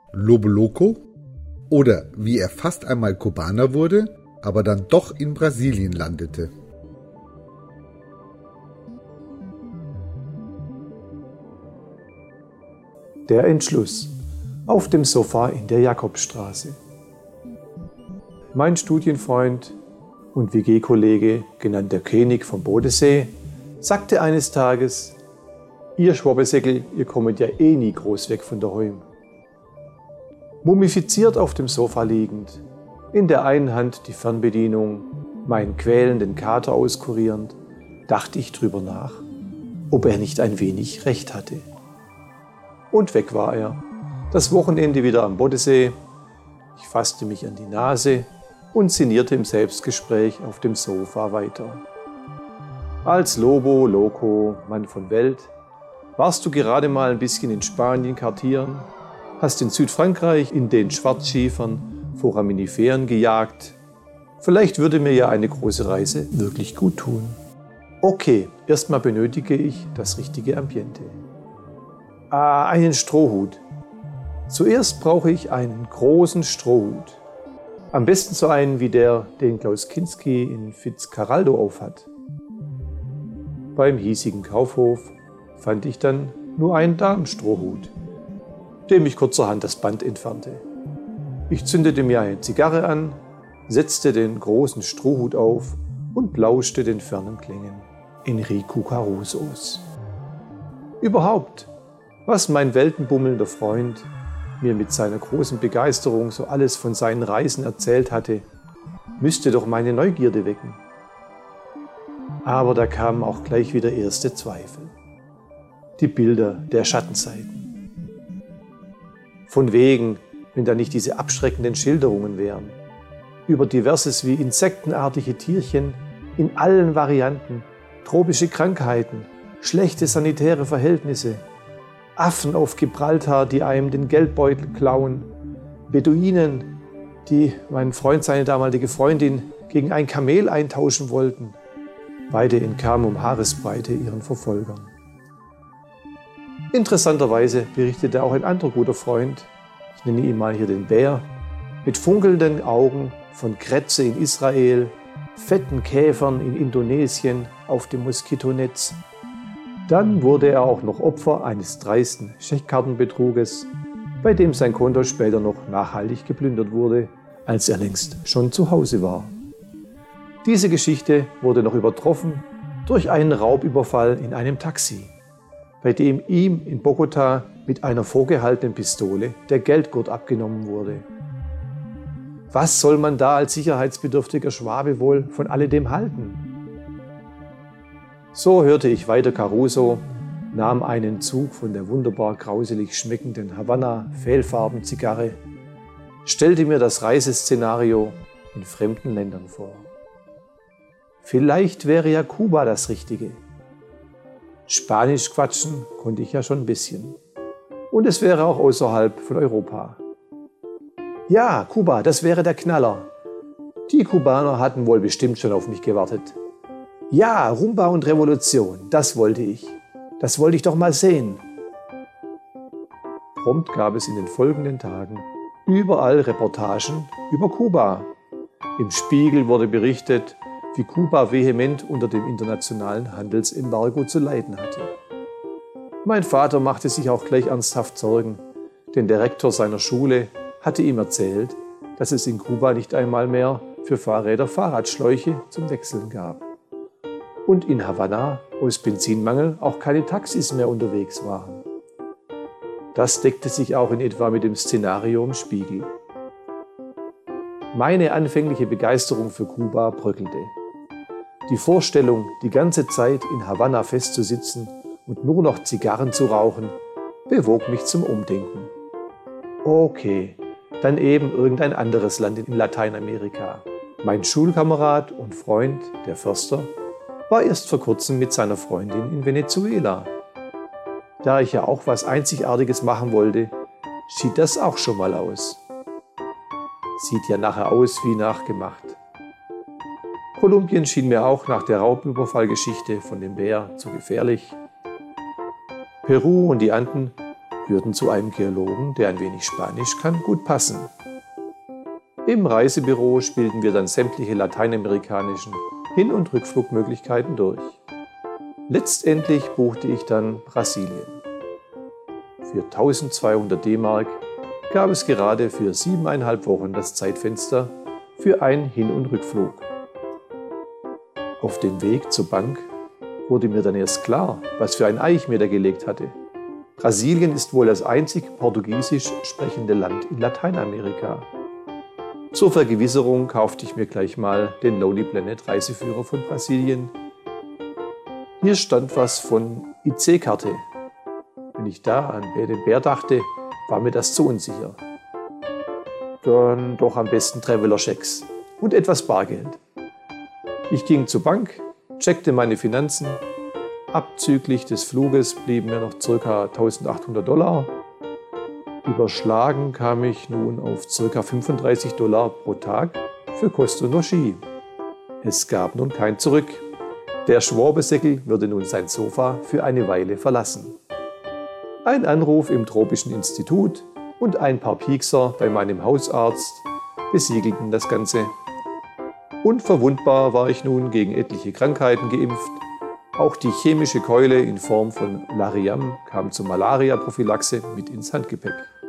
Lobo Loco oder wie er fast einmal Kubaner wurde, aber dann doch in Brasilien landete. Der Entschluss auf dem Sofa in der Jakobstraße. Mein Studienfreund und WG-Kollege, genannt der König vom Bodensee, sagte eines Tages: Ihr Schwabbesäckel, ihr kommt ja eh nie groß weg von daheim. Mumifiziert auf dem Sofa liegend, in der einen Hand die Fernbedienung, meinen quälenden Kater auskurierend, dachte ich drüber nach, ob er nicht ein wenig recht hatte. Und weg war er. Das Wochenende wieder am Bodensee. Ich fasste mich an die Nase und sinnierte im Selbstgespräch auf dem Sofa weiter. Als Lobo Loco, Mann von Welt, warst du gerade mal ein bisschen in Spanien kartieren, hast in Südfrankreich in den Schwarzschiefern Foraminiferen gejagt. Vielleicht würde mir ja eine große Reise wirklich gut tun. Okay, erstmal benötige ich das richtige Ambiente. Einen Strohhut. Zuerst brauche ich einen großen Strohhut. Am besten so einen wie der, den Klaus Kinski in Fitzcarraldo aufhat. Beim hiesigen Kaufhof fand ich dann nur einen Damenstrohhut, dem ich kurzerhand das Band entfernte. Ich zündete mir eine Zigarre an, setzte den großen Strohhut auf und lauschte den fernen Klängen Enrico Carusos. Überhaupt, was mein weltenbummelnder Freund mir mit seiner großen Begeisterung so alles von seinen Reisen erzählt hatte, müsste doch meine Neugierde wecken. Aber da kamen auch gleich wieder erste Zweifel. Die Bilder der Schattenseiten. Von wegen, wenn da nicht diese abschreckenden Schilderungen wären, über diverses wie insektenartige Tierchen in allen Varianten, tropische Krankheiten, schlechte sanitäre Verhältnisse, Affen auf Gibraltar, die einem den Geldbeutel klauen, Beduinen, die meinen Freund, seine damalige Freundin, gegen ein Kamel eintauschen wollten. Beide entkamen um Haaresbreite ihren Verfolgern. Interessanterweise berichtete auch ein anderer guter Freund, ich nenne ihn mal hier den Bär, mit funkelnden Augen von Krätze in Israel, fetten Käfern in Indonesien auf dem Moskitonetz. Dann wurde er auch noch Opfer eines dreisten Scheckkartenbetruges, bei dem sein Konto später noch nachhaltig geplündert wurde, als er längst schon zu Hause war. Diese Geschichte wurde noch übertroffen durch einen Raubüberfall in einem Taxi, bei dem ihm in Bogotá mit einer vorgehaltenen Pistole der Geldgurt abgenommen wurde. Was soll man da als sicherheitsbedürftiger Schwabe wohl von alledem halten? So hörte ich weiter Caruso, nahm einen Zug von der wunderbar grauselig schmeckenden Havanna-Fehlfarben-Zigarre, stellte mir das Reiseszenario in fremden Ländern vor. Vielleicht wäre ja Kuba das Richtige. Spanisch quatschen konnte ich ja schon ein bisschen. Und es wäre auch außerhalb von Europa. Ja, Kuba, das wäre der Knaller. Die Kubaner hatten wohl bestimmt schon auf mich gewartet. Ja, Rumba und Revolution, das wollte ich. Das wollte ich doch mal sehen. Prompt gab es in den folgenden Tagen überall Reportagen über Kuba. Im Spiegel wurde berichtet, wie Kuba vehement unter dem internationalen Handelsembargo zu leiden hatte. Mein Vater machte sich auch gleich ernsthaft Sorgen, denn der Rektor seiner Schule hatte ihm erzählt, dass es in Kuba nicht einmal mehr für Fahrräder Fahrradschläuche zum Wechseln gab. Und in Havanna aus Benzinmangel auch keine Taxis mehr unterwegs waren. Das deckte sich auch in etwa mit dem Szenario im Spiegel. Meine anfängliche Begeisterung für Kuba bröckelte. Die Vorstellung, die ganze Zeit in Havanna festzusitzen und nur noch Zigarren zu rauchen, bewog mich zum Umdenken. Okay, dann eben irgendein anderes Land in Lateinamerika. Mein Schulkamerad und Freund, der Förster, war erst vor kurzem mit seiner Freundin in Venezuela. Da ich ja auch was Einzigartiges machen wollte, schied das auch schon mal aus. Sieht ja nachher aus wie nachgemacht. Kolumbien schien mir auch nach der Raubüberfallgeschichte von dem Bär zu gefährlich. Peru und die Anden würden zu einem Geologen, der ein wenig Spanisch kann, gut passen. Im Reisebüro spielten wir dann sämtliche lateinamerikanischen Hin- und Rückflugmöglichkeiten durch. Letztendlich buchte ich dann Brasilien. Für 1200 D-Mark gab es gerade für 7,5 Wochen das Zeitfenster für einen Hin- und Rückflug. Auf dem Weg zur Bank wurde mir dann erst klar, was für ein Ei ich mir da gelegt hatte. Brasilien ist wohl das einzig portugiesisch sprechende Land in Lateinamerika. Zur Vergewisserung kaufte ich mir gleich mal den Lonely Planet Reiseführer von Brasilien. Hier stand was von IC-Karte. Wenn ich da an den Bär dachte, war mir das zu unsicher. Dann doch am besten Traveler-Schecks und etwas Bargeld. Ich ging zur Bank, checkte meine Finanzen. Abzüglich des Fluges blieben mir noch ca. $1.800. Überschlagen kam ich nun auf ca. $35 pro Tag für Kost und Logis. Es gab nun kein Zurück. Der Schwabesäckel würde nun sein Sofa für eine Weile verlassen. Ein Anruf im Tropischen Institut und ein paar Piekser bei meinem Hausarzt besiegelten das Ganze. Unverwundbar war ich nun gegen etliche Krankheiten geimpft. Auch die chemische Keule in Form von Lariam kam zur Malaria-Prophylaxe mit ins Handgepäck.